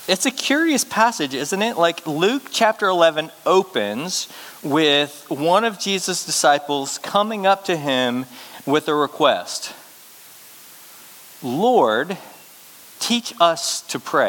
It's a curious passage, isn't it? Like Luke chapter 11 opens with one of Jesus' disciples coming up to him with a request. Lord, teach us to pray.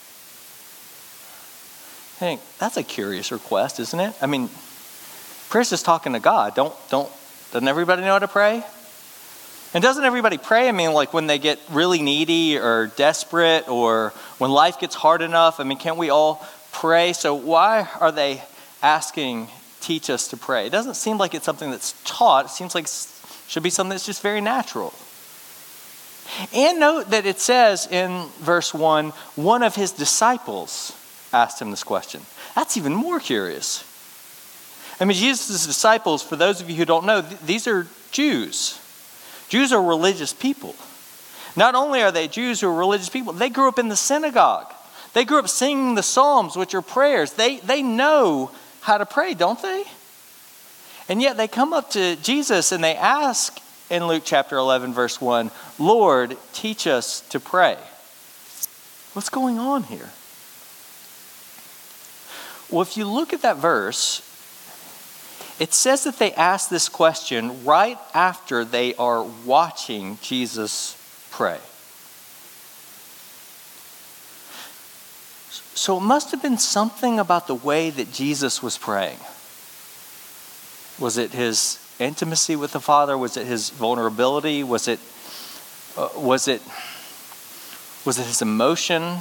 I think that's a curious request, isn't it? I mean, prayer's just talking to God. Doesn't everybody know how to pray? And doesn't everybody pray? I mean, like when they get really needy or desperate or when life gets hard enough. I mean, can't we all pray? So why are they asking, teach us to pray? It doesn't seem like it's something that's taught. It seems like it should be something that's just very natural. And note that it says in verse 1, one of his disciples asked him this question. That's even more curious. I mean, Jesus' disciples, for those of you who don't know, these are Jews. Jews are religious people. Not only are they Jews who are religious people, they grew up in the synagogue. They grew up singing the Psalms, which are prayers. They know how to pray, don't they? And yet they come up to Jesus and they ask in Luke chapter 11, verse 1, Lord, teach us to pray. What's going on here? Well, if you look at that verse, it says that they ask this question right after they are watching Jesus pray. So it must have been something about the way that Jesus was praying. Was it his intimacy with the Father? Was it his vulnerability? Was it his emotion?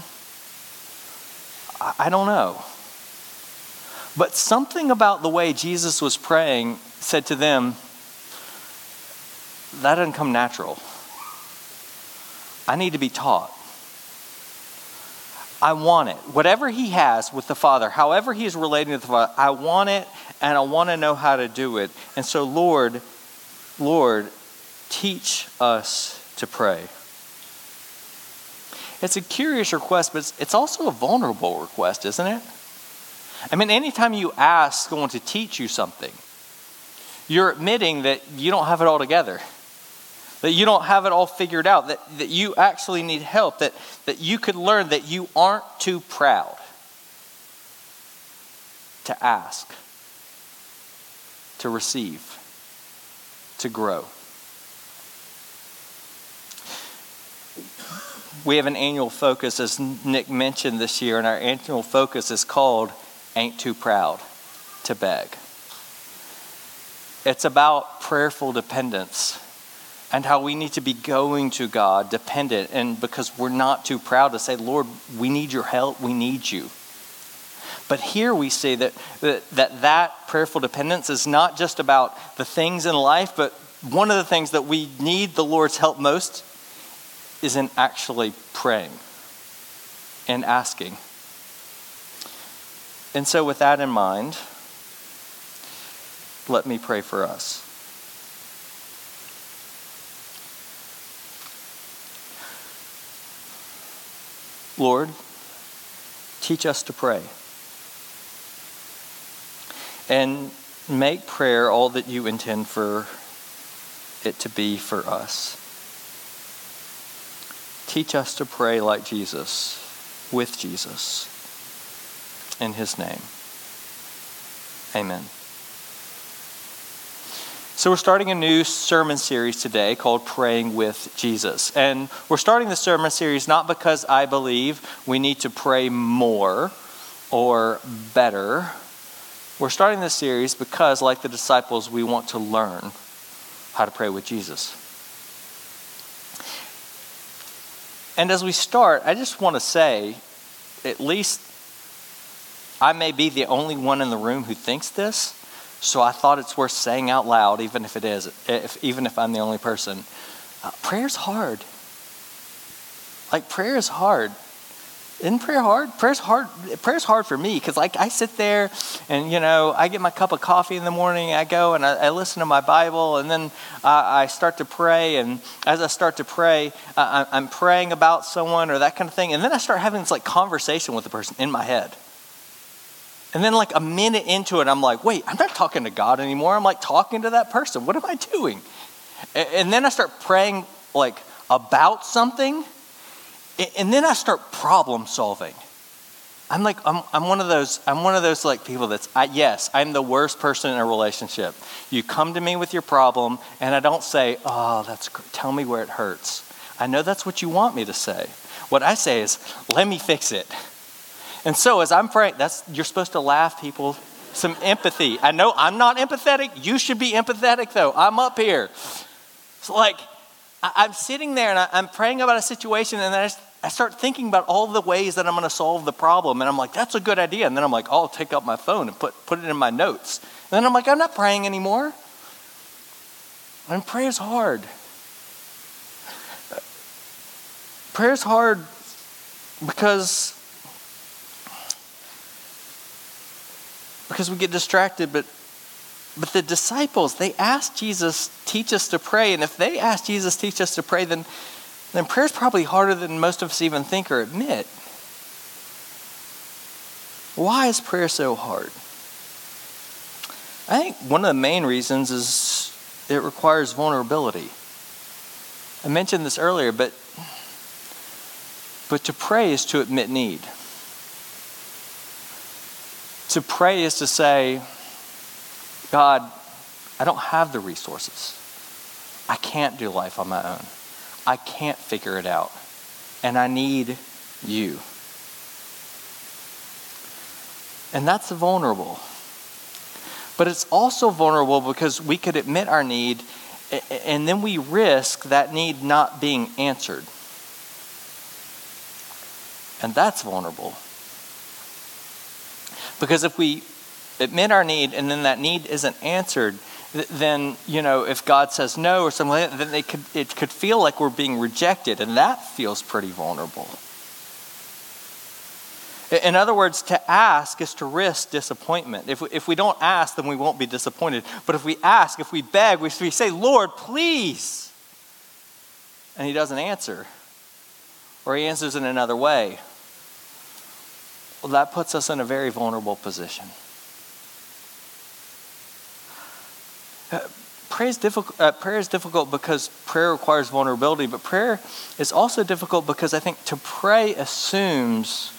I don't know. But something about the way Jesus was praying said to them, that doesn't come natural. I need to be taught. I want it. Whatever he has with the Father, however he is relating to the Father, I want it and I want to know how to do it. And so, Lord, teach us to pray. It's a curious request, but it's also a vulnerable request, isn't it? I mean, anytime you ask someone to teach you something, you're admitting that you don't have it all together, that you don't have it all figured out, that you actually need help, that you could learn that you aren't too proud to ask, to receive, to grow. We have an annual focus, as Nick mentioned this year, and our annual focus is called Ain't Too Proud to Beg. It's about prayerful dependence and how we need to be going to God dependent, and because we're not too proud to say, Lord, we need your help, we need you. But here we see that prayerful dependence is not just about the things in life, but one of the things that we need the Lord's help most is in actually praying and asking. And so with that in mind, let me pray for us. Lord, teach us to pray. And make prayer all that you intend for it to be for us. Teach us to pray like Jesus, with Jesus. In his name. Amen. So we're starting a new sermon series today called Praying with Jesus. And we're starting the sermon series not because I believe we need to pray more or better. We're starting this series because, like the disciples, we want to learn how to pray with Jesus. And as we start, I just want to say, at least I may be the only one in the room who thinks this, so I thought it's worth saying out loud, even if I'm the only person. Prayer's hard. Like, prayer is hard. Isn't prayer hard? Prayer's hard for me because I sit there and, I get my cup of coffee in the morning. I go and I listen to my Bible, and then I start to pray. And as I start to pray, I'm praying about someone or that kind of thing. And then I start having this conversation with the person in my head. And then a minute into it, I'm like, wait, I'm not talking to God anymore. I'm talking to that person. What am I doing? And then I start praying about something. And then I start problem solving. I'm one of those like people yes, I'm the worst person in a relationship. You come to me with your problem and I don't say, oh, tell me where it hurts. I know that's what you want me to say. What I say is, let me fix it. And so as I'm praying, you're supposed to laugh, people. Some empathy. I know I'm not empathetic. You should be empathetic though. I'm up here. So I'm sitting there and I'm praying about a situation, and then I start thinking about all the ways that I'm going to solve the problem. And I'm like, that's a good idea. And then I'm like, oh, I'll take out my phone and put it in my notes. And then I'm like, I'm not praying anymore. And prayer is hard. Prayer is hard because we get distracted, but the disciples, they asked Jesus, teach us to pray. And if they asked Jesus, teach us to pray, then prayer is probably harder than most of us even think or admit. Why is prayer so hard? I think one of the main reasons is it requires vulnerability. I mentioned this earlier, but to pray is to admit need. To pray is to say, God, I don't have the resources. I can't do life on my own. I can't figure it out. And I need you. And that's vulnerable. But it's also vulnerable because we could admit our need and then we risk that need not being answered. And that's vulnerable. Because if we admit our need and then that need isn't answered, then, if God says no or something like that, then it could feel like we're being rejected, and that feels pretty vulnerable. In other words, to ask is to risk disappointment. If we don't ask, then we won't be disappointed. But if we ask, if we beg, if we say, Lord, please, and he doesn't answer, or he answers in another way, well, that puts us in a very vulnerable position. Prayer is difficult because prayer requires vulnerability, but prayer is also difficult because I think to pray assumes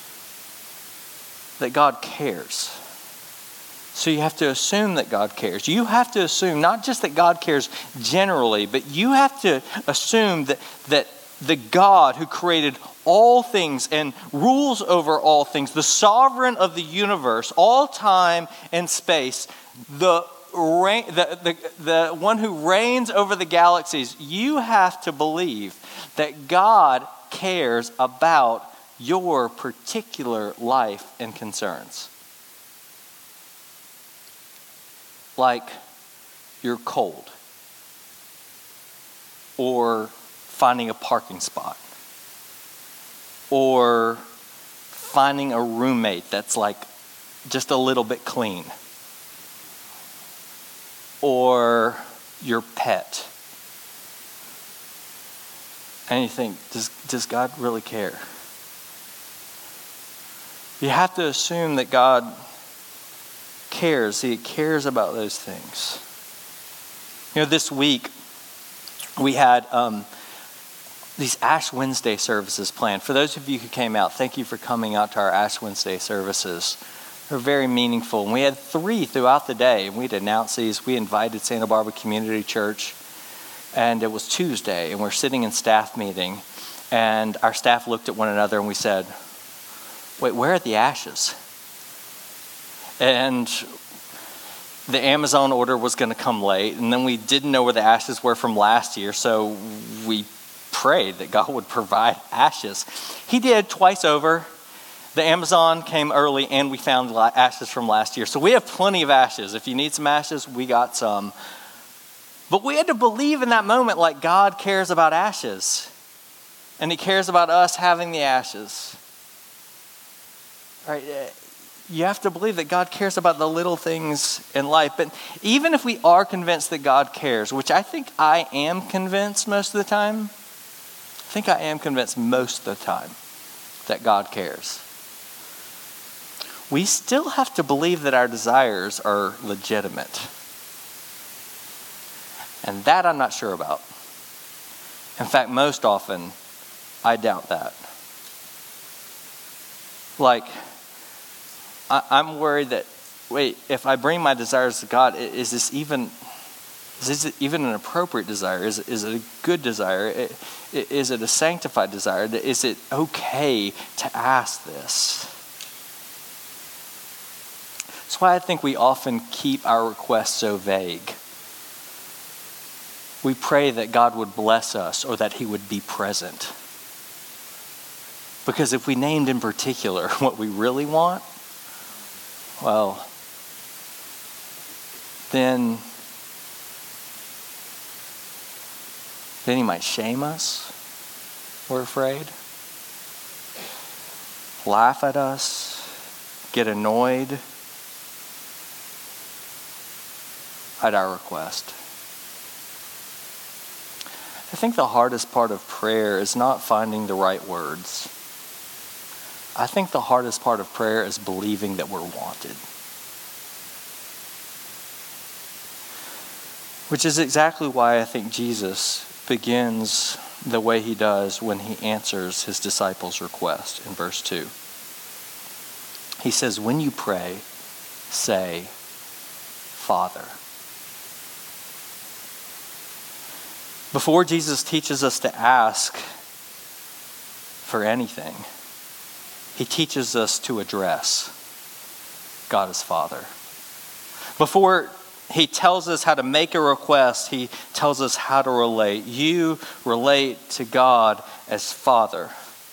that God cares. So you have to assume that God cares. You have to assume not just that God cares generally, but you have to assume that the God who created all things and rules over all things, the sovereign of the universe, all time and space, the one who reigns over the galaxies, you have to believe that God cares about your particular life and concerns. Like you're cold, or finding a parking spot, or finding a roommate that's like just a little bit clean, or your pet. And you think, does God really care? You have to assume that God cares. He cares about those things. This week we had these Ash Wednesday services planned. For those of you who came out, thank you for coming out to our Ash Wednesday services. They're very meaningful. And we had 3 throughout the day. And we'd announced these. We invited Santa Barbara Community Church. And it was Tuesday. And we're sitting in staff meeting. And our staff looked at one another and we said, wait, where are the ashes? And the Amazon order was going to come late. And then we didn't know where the ashes were from last year. So we prayed that God would provide ashes. He did twice over. The Amazon came early and we found ashes from last year. So we have plenty of ashes. If you need some ashes, we got some. But we had to believe in that moment like God cares about ashes. And he cares about us having the ashes. Right? You have to believe that God cares about the little things in life. But even if we are convinced that God cares, which I think I am convinced most of the time, that God cares. We still have to believe that our desires are legitimate. And that I'm not sure about. In fact, most often, I doubt that. Like, I'm worried that, wait, if I bring my desires to God, is this even an appropriate desire? Is it a good desire? Is it a sanctified desire? Is it okay to ask this? That's why I think we often keep our requests so vague. We pray that God would bless us or that he would be present. Because if we named in particular what we really want, well, then he might shame us, we're afraid. Laugh at us, get annoyed at our request. I think the hardest part of prayer is not finding the right words. I think the hardest part of prayer is believing that we're wanted. Which is exactly why I think Jesus begins the way he does when he answers his disciples' request in verse 2. He says, when you pray, say, Father. Before Jesus teaches us to ask for anything, he teaches us to address God as Father. Before he tells us how to make a request, he tells us how to relate. You relate to God as Father.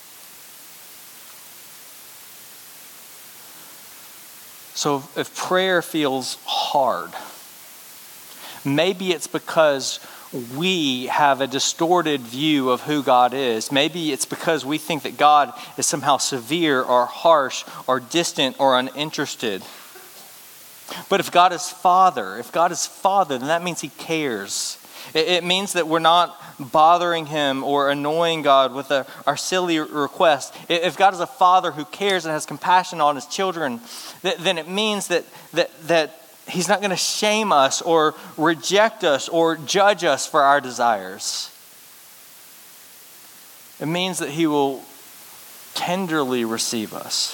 So if prayer feels hard, maybe it's because we have a distorted view of who God is. Maybe it's because we think that God is somehow severe or harsh or distant or uninterested. But if God is Father, then that means he cares. It means that we're not bothering him or annoying God with our silly requests. If God is a Father who cares and has compassion on his children, then it means that he's not going to shame us or reject us or judge us for our desires. It means that he will tenderly receive us.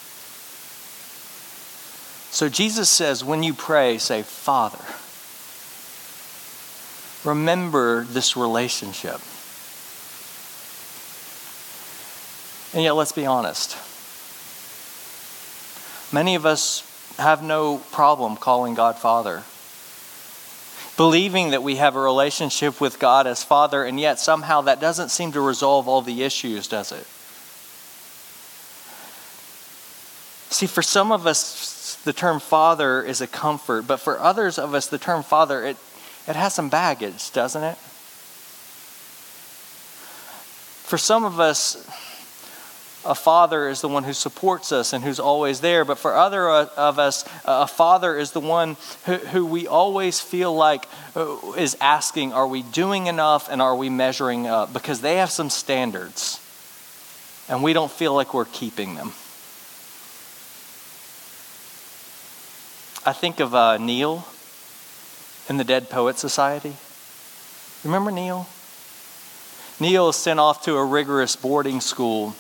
So Jesus says, when you pray, say, Father. Remember this relationship. And yet, let's be honest. Many of us have no problem calling God Father. Believing that we have a relationship with God as Father, and yet somehow that doesn't seem to resolve all the issues, does it? See, for some of us, the term Father is a comfort, but for others of us, the term Father, it has some baggage, doesn't it? For some of us, a father is the one who supports us and who's always there. But for other of us, a father is the one who we always feel like is asking, are we doing enough and are we measuring up? Because they have some standards and we don't feel like we're keeping them. I think of Neil in the Dead Poets Society. Remember Neil? Neil is sent off to a rigorous boarding school.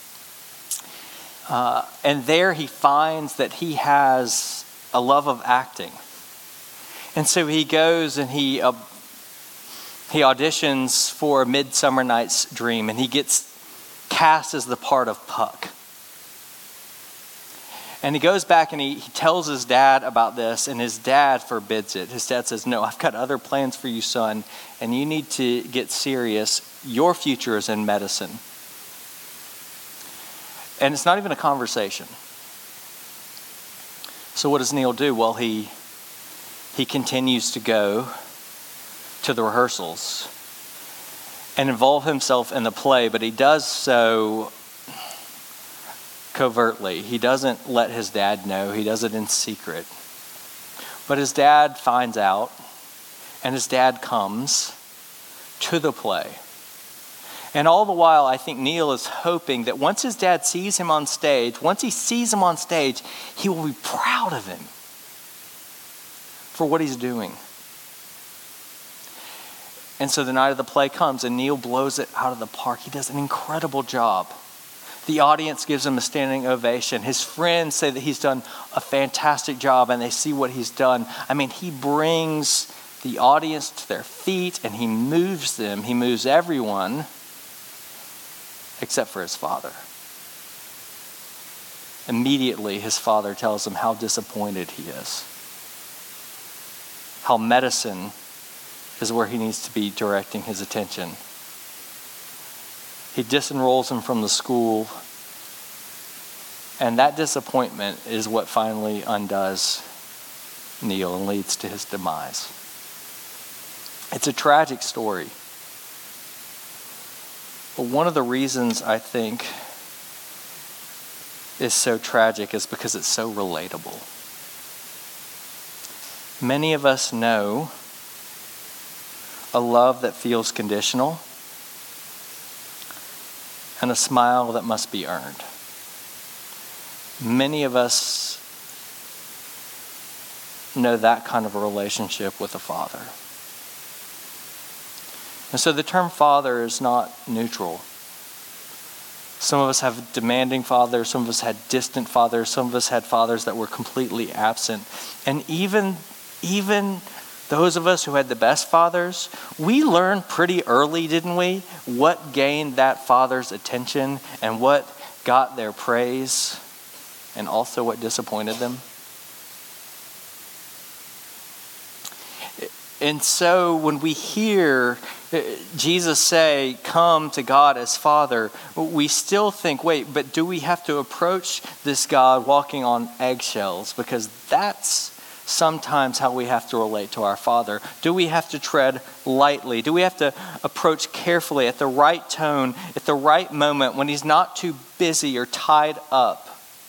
And there he finds that he has a love of acting. And so he goes and he auditions for A Midsummer Night's Dream, and he gets cast as the part of Puck. And he goes back and he tells his dad about this, and his dad forbids it. His dad says, no, I've got other plans for you, son, and you need to get serious. Your future is in medicine. And it's not even a conversation. So what does Neil do? Well, he continues to go to the rehearsals and involve himself in the play, but he does so covertly. He doesn't let his dad know. He does it in secret. But his dad finds out, and his dad comes to the play. And all the while, I think Neil is hoping that once his dad sees him on stage, he will be proud of him for what he's doing. And so the night of the play comes, and Neil blows it out of the park. He does an incredible job. The audience gives him a standing ovation. His friends say that he's done a fantastic job and they see what he's done. I mean, he brings the audience to their feet and he moves them. He moves everyone except for his father. Immediately, his father tells him how disappointed he is. How medicine is where he needs to be directing his attention. He disenrolls him from the school, and that disappointment is what finally undoes Neil and leads to his demise. It's a tragic story. But one of the reasons I think is so tragic is because it's so relatable. Many of us know a love that feels conditional and a smile that must be earned. Many of us know that kind of a relationship with a father. And so the term father is not neutral. Some of us have demanding fathers, some of us had distant fathers, some of us had fathers that were completely absent. And even those of us who had the best fathers, we learned pretty early, didn't we, what gained that father's attention and what got their praise and also what disappointed them. And so when we hear Jesus say, come to God as Father, we still think, wait, but do we have to approach this God walking on eggshells? Because that's sometimes how we have to relate to our Father. Do we have to tread lightly? Do we have to approach carefully at the right tone, at the right moment when he's not too busy or tied up?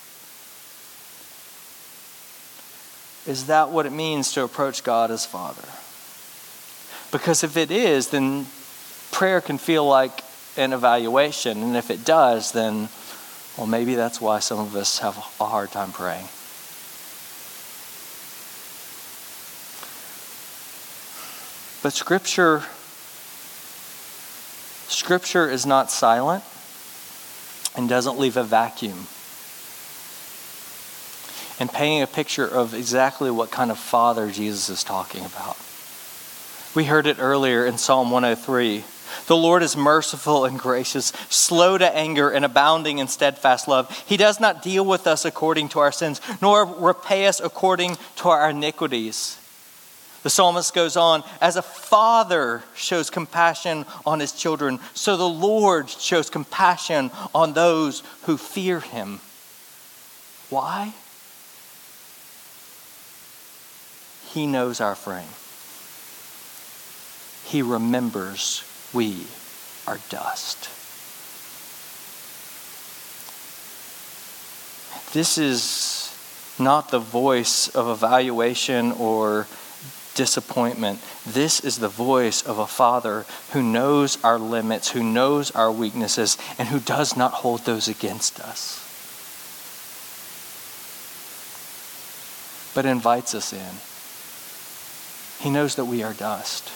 Is that what it means to approach God as Father? Because if it is, then prayer can feel like an evaluation. And if it does, then, well, maybe that's why some of us have a hard time praying. But Scripture is not silent and doesn't leave a vacuum in painting a picture of exactly what kind of Father Jesus is talking about. We heard it earlier in Psalm 103. The Lord is merciful and gracious, slow to anger and abounding in steadfast love. He does not deal with us according to our sins, nor repay us according to our iniquities. The psalmist goes on, as a father shows compassion on his children, so the Lord shows compassion on those who fear him. Why? He knows our frame. He remembers we are dust. This is not the voice of evaluation or disappointment. This is the voice of a Father who knows our limits, who knows our weaknesses, and who does not hold those against us, but invites us in. He knows that we are dust.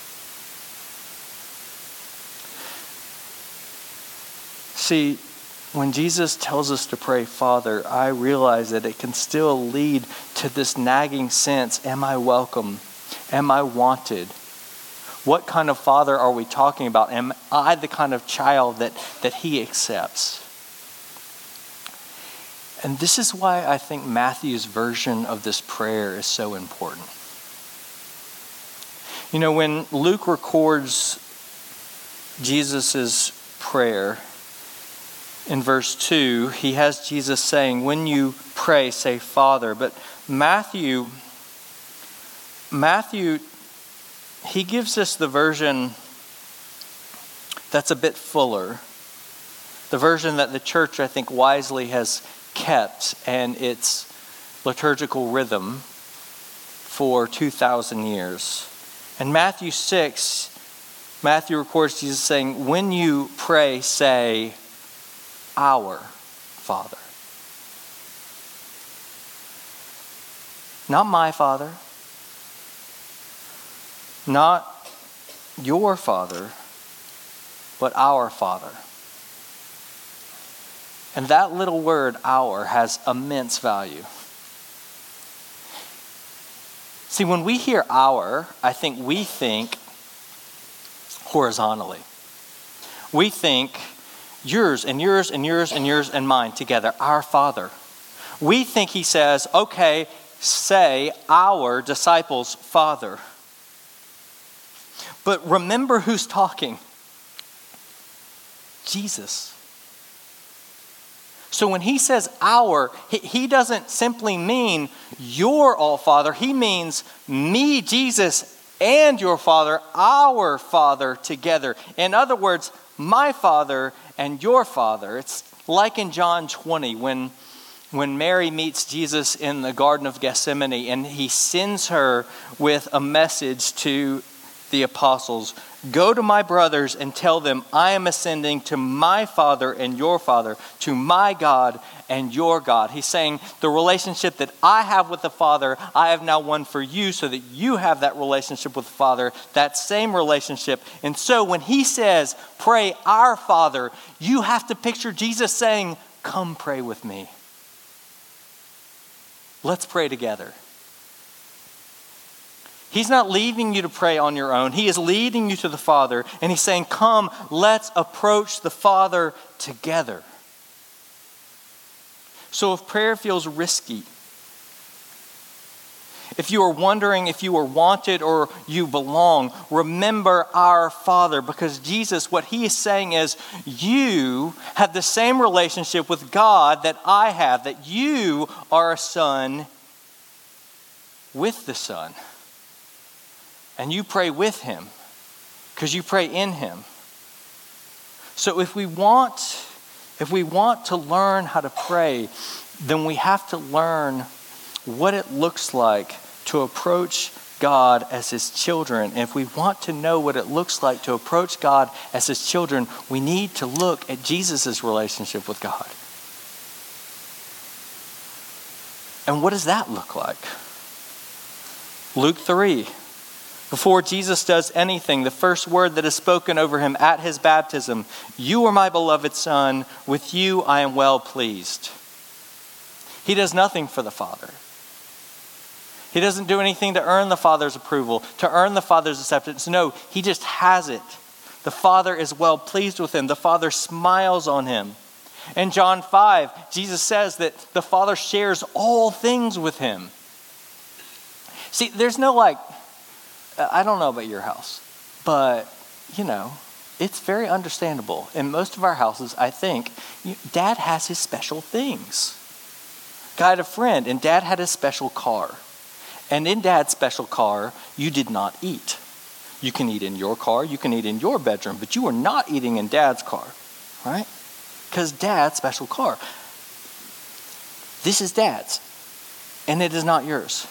See, when Jesus tells us to pray, Father, I realize that it can still lead to this nagging sense, am I welcome? Am I wanted? What kind of Father are we talking about? Am I the kind of child that he accepts? And this is why I think Matthew's version of this prayer is so important. You know, when Luke records Jesus' prayer, in verse 2, he has Jesus saying, when you pray, say Father. But Matthew, he gives us the version that's a bit fuller. The version that the church, I think, wisely has kept and its liturgical rhythm for 2,000 years. In Matthew 6, Matthew records Jesus saying, when you pray, say, our Father. Not my Father. Not your Father, but our Father. And that little word, our, has immense value. See, when we hear our, I think we think horizontally. We think yours and yours and yours and yours and mine together, our Father. We think he says, okay, say our disciples' Father. But remember who's talking. Jesus. So when he says our, he doesn't simply mean your all Father. He means me, Jesus, and your Father, our Father together. In other words, my Father and your Father. It's like in John 20 when Mary meets Jesus in the Garden of Gethsemane and he sends her with a message to the apostles. Go to my brothers and tell them I am ascending to my Father and your Father, to my God and your God. He's saying the relationship that I have with the Father, I have now won for you so that you have that relationship with the Father, that same relationship. And so when he says, pray our Father, you have to picture Jesus saying, come pray with me. Let's pray together. He's not leaving you to pray on your own. He is leading you to the Father. And he's saying, come, let's approach the Father together. So if prayer feels risky, if you are wondering if you are wanted or you belong, remember our Father. Because Jesus, what he is saying is, you have the same relationship with God that I have, that you are a son with the Son. And you pray with him because you pray in him. So if we want to learn how to pray, then we have to learn what it looks like to approach God as his children. And if we want to know what it looks like to approach God as his children, we need to look at Jesus' relationship with God. And what does that look like? Luke 3. Before Jesus does anything, the first word that is spoken over him at his baptism, you are my beloved Son, with you I am well pleased. He does nothing for the Father. He doesn't do anything to earn the Father's approval, to earn the Father's acceptance. No, he just has it. The Father is well pleased with him. The Father smiles on him. In John 5, Jesus says that the Father shares all things with him. See, there's no I don't know about your house, but, it's very understandable. In most of our houses, I think, Dad has his special things. I had a friend, and Dad had a special car. And in Dad's special car, you did not eat. You can eat in your car, you can eat in your bedroom, but you are not eating in Dad's car, right? Because Dad's special car. This is Dad's, and it is not yours.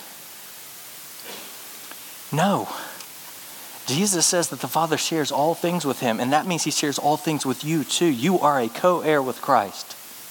No. Jesus says that the Father shares all things with him, and that means he shares all things with you too. You are a co-heir with Christ.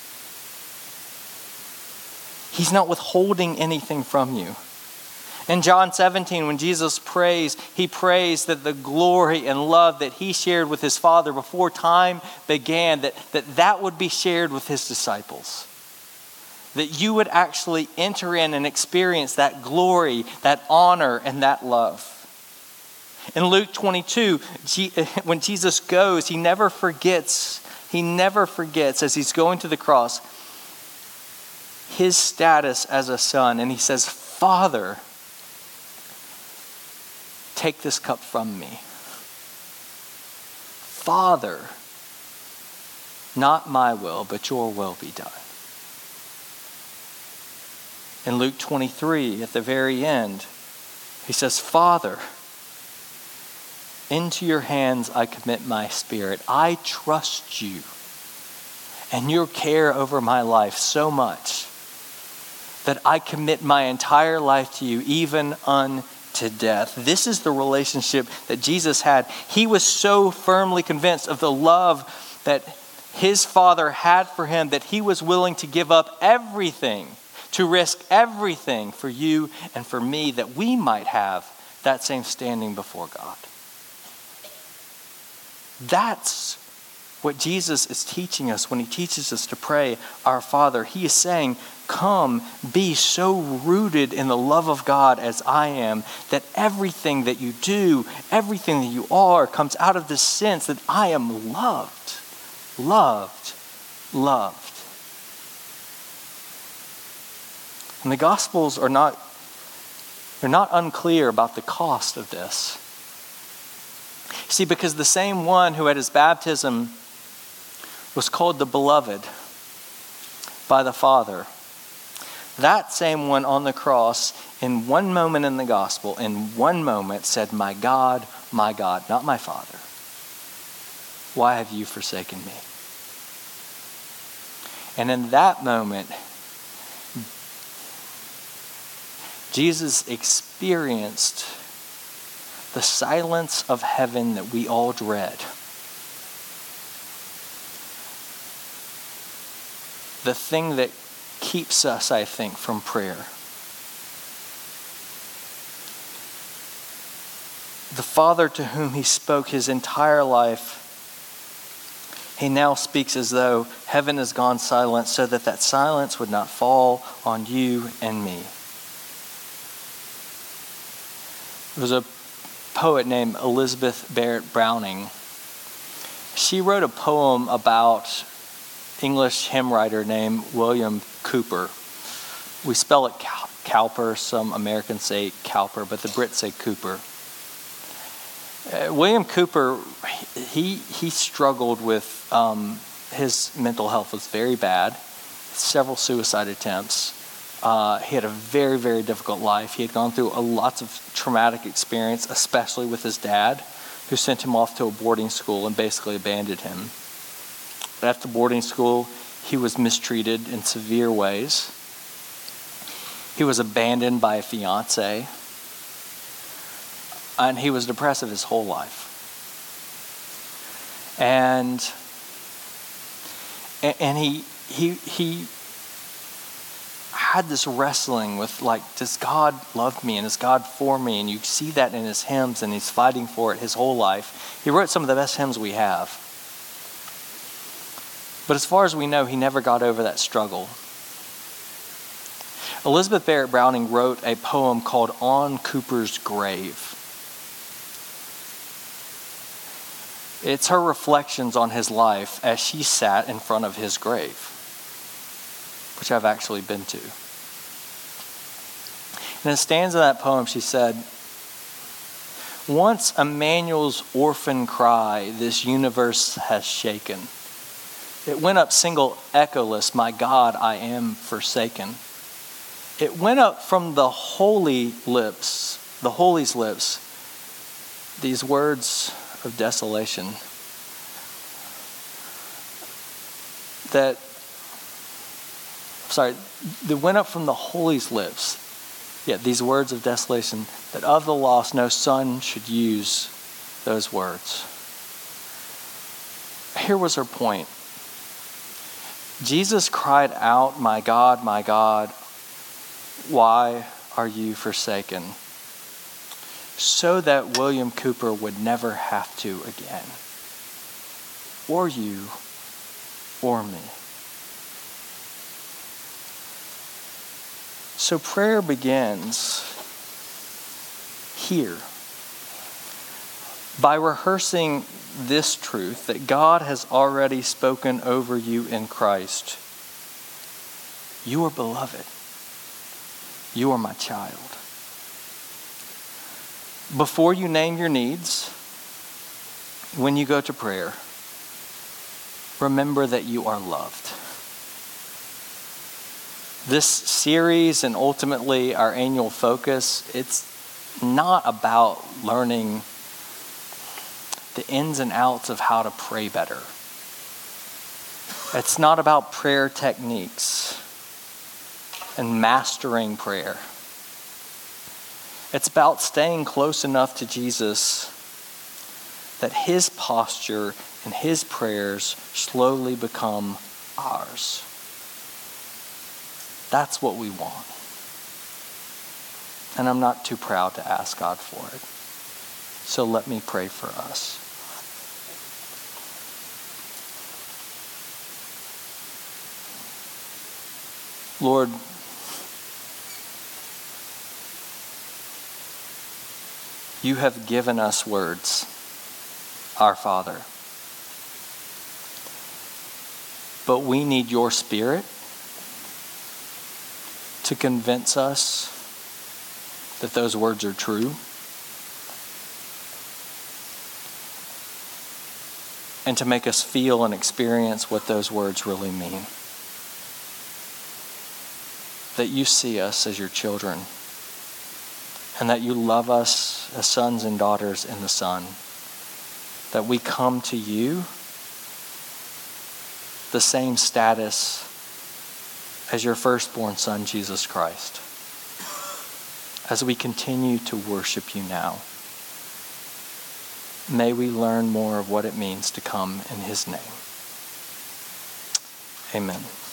He's not withholding anything from you. In John 17, when Jesus prays, he prays that the glory and love that he shared with his Father before time began, that would be shared with his disciples. That you would actually enter in and experience that glory, that honor, and that love. In Luke 22, when Jesus goes, he never forgets as he's going to the cross, his status as a son. And he says, Father, take this cup from me. Father, not my will, but your will be done. In Luke 23, at the very end, he says, Father, into your hands I commit my spirit. I trust you and your care over my life so much that I commit my entire life to you, even unto death. This is the relationship that Jesus had. He was so firmly convinced of the love that his Father had for him that he was willing to give up everything, to risk everything for you and for me, that we might have that same standing before God. That's what Jesus is teaching us when he teaches us to pray, Our Father. He is saying, come, be so rooted in the love of God as I am, that everything that you do, everything that you are, comes out of this sense that I am loved, loved, loved. And the Gospels are not unclear about the cost of this. See, because the same one who at his baptism was called the Beloved by the Father, that same one on the cross, in one moment in the Gospel, in one moment said, my God, not my Father, why have you forsaken me? And in that moment, Jesus experienced the silence of heaven that we all dread. The thing that keeps us, I think, from prayer. The Father to whom he spoke his entire life, he now speaks as though heaven has gone silent so that that silence would not fall on you and me. There was a poet named Elizabeth Barrett Browning. She wrote a poem about English hymn writer named William Cowper. We spell it Cowper. Some Americans say Cowper, but the Brits say Cooper. William Cowper, he struggled with his mental health was very bad. Several suicide attempts. He had a very, very difficult life. He had gone through lots of traumatic experience, especially with his dad, who sent him off to a boarding school and basically abandoned him. After boarding school, he was mistreated in severe ways. He was abandoned by a fiance. And he was depressive his whole life. And he had this wrestling with, like, does God love me and is God for me? And you see that in his hymns, and he's fighting for it his whole life. He wrote some of the best hymns we have. But as far as we know, he never got over that struggle. Elizabeth Barrett Browning wrote a poem called On Cooper's Grave. It's her reflections on his life as she sat in front of his grave, which I've actually been to. In a stanza of that poem, she said, once Emmanuel's orphan cry this universe has shaken. It went up single echoless, my God, I am forsaken. It went up from the holy's lips, these words of desolation. That went up from the holy's lips. Yet these words of desolation, that of the lost no son should use those words. Here was her point. Jesus cried out, my God, why are you forsaken? So that William Cowper would never have to again. Or you, or me. So prayer begins here by rehearsing this truth that God has already spoken over you in Christ. You are beloved. You are my child. Before you name your needs, when you go to prayer, remember that you are loved. This series and ultimately our annual focus, it's not about learning the ins and outs of how to pray better. It's not about prayer techniques and mastering prayer. It's about staying close enough to Jesus that his posture and his prayers slowly become ours. That's what we want. And I'm not too proud to ask God for it. So let me pray for us. Lord, you have given us words, our Father. But we need your Spirit to convince us that those words are true. And to make us feel and experience what those words really mean. That you see us as your children, and that you love us as sons and daughters in the Son. That we come to you the same status as your firstborn Son, Jesus Christ, as we continue to worship you now. May we learn more of what it means to come in his name. Amen.